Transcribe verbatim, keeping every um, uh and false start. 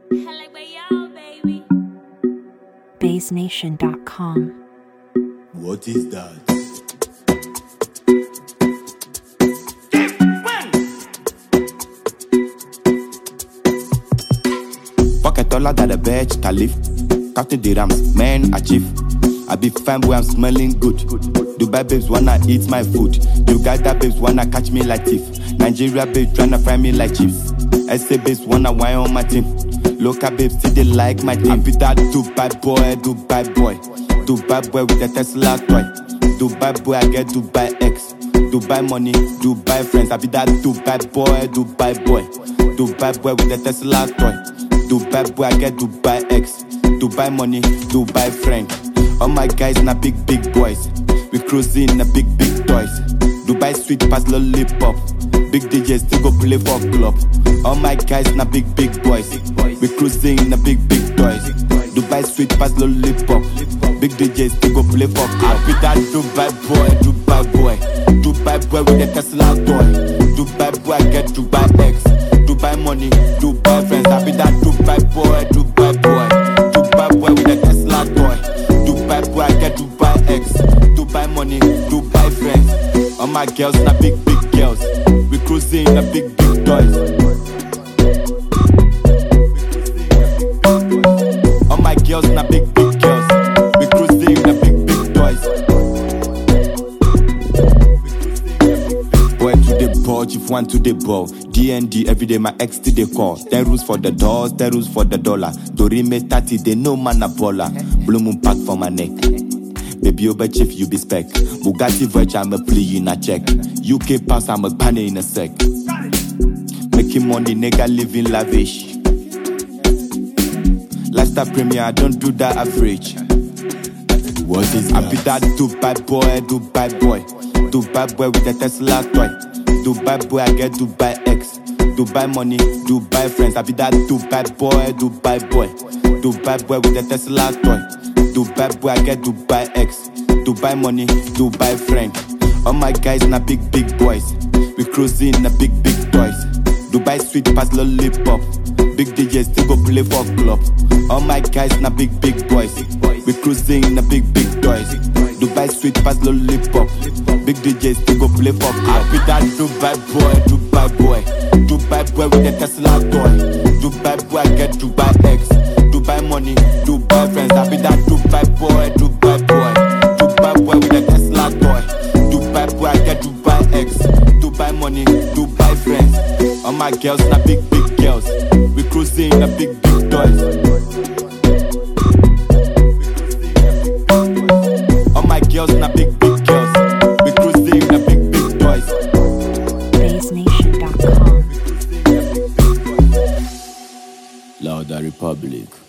Base Nation dot com. What is that? Pocket taller than the Burj Khalifa. Counting the rams, man, achieve. I be fine boy, I'm smelling good. Dubai babes wanna eat my food. Uganda babes wanna catch me like thief. Nigeria babes tryna fry me like chips. S A babes wanna wine on my team. Local babes still they like my team. I be that Dubai boy, Dubai boy. Dubai boy with a Tesla toy. Dubai boy, I get Dubai X. Dubai money, Dubai friends. I be that Dubai boy, Dubai boy. Dubai boy with a Tesla toy. Dubai boy, I get Dubai X. Dubai money, Dubai friend. All my guys na big, big boys. We cruising na big, big toys. Dubai sweet pass lollipop. Big D Js still go play for club. All my guys na big, big boys. We cruising na big, big toys. Dubai sweet pass lollipop. Big D Js still go play for club. I be that Dubai boy, Dubai boy. Dubai boy with a Tesla toy. Dubai boy, I get Dubai X. Dubai money, Dubai friends. I be that Dubai boy, Dubai boy. Dubai boy with a Tesla toy. Dubai boy, I get Dubai X. Dubai money, Dubai friends. All my girls na big, big girls. We cruising na big, big toys. All my girls na big, big girls. We cruising na big, big toys. Boy to the ball, chief one to the ball. D N D every day, my ex to the call. Ten rules for the doors, ten rules for the dollar. Dorime thirty, they know man a baller. Blue moon pack for my neck. Baby over chief, you be spec. Bugatti Verge, I'm a plea in a check. U K pass, I'm a banner in a sec. Making money, nigga living lavish. Lifestyle premier, I don't do that average. What is that? I be that Dubai boy, Dubai boy. Dubai boy with a Tesla toy. Dubai boy, I get Dubai X. Dubai money, Dubai friends. I be that Dubai boy, Dubai boy. Dubai boy with a Tesla toy. Dubai boy, I get Dubai X. Dubai money, Dubai friend. All my guys na big, big boys. We cruising na big, big toys. Dubai sweet pass lollipop. Big D Js still go play for club. All my guys na big, big boys. We cruising na big, big toys. Dubai sweet pass lollipop. Big D Js still go play for club. I be that Dubai boy, Dubai boy. Dubai boy with a Tesla toy. Dubai boy, I get Dubai X. Dubai money, Dubai friends. I be that Dubai boy, Dubai boy. Dubai boy with a Tesla toy. Dubai boy, I get Dubai X. Dubai money, Dubai friends. All my girls na big, big girls. We cruising na big, big toys. All my girls na big, big girls. We cruising na big, big toys. Base Nation dot com. Louder Republic.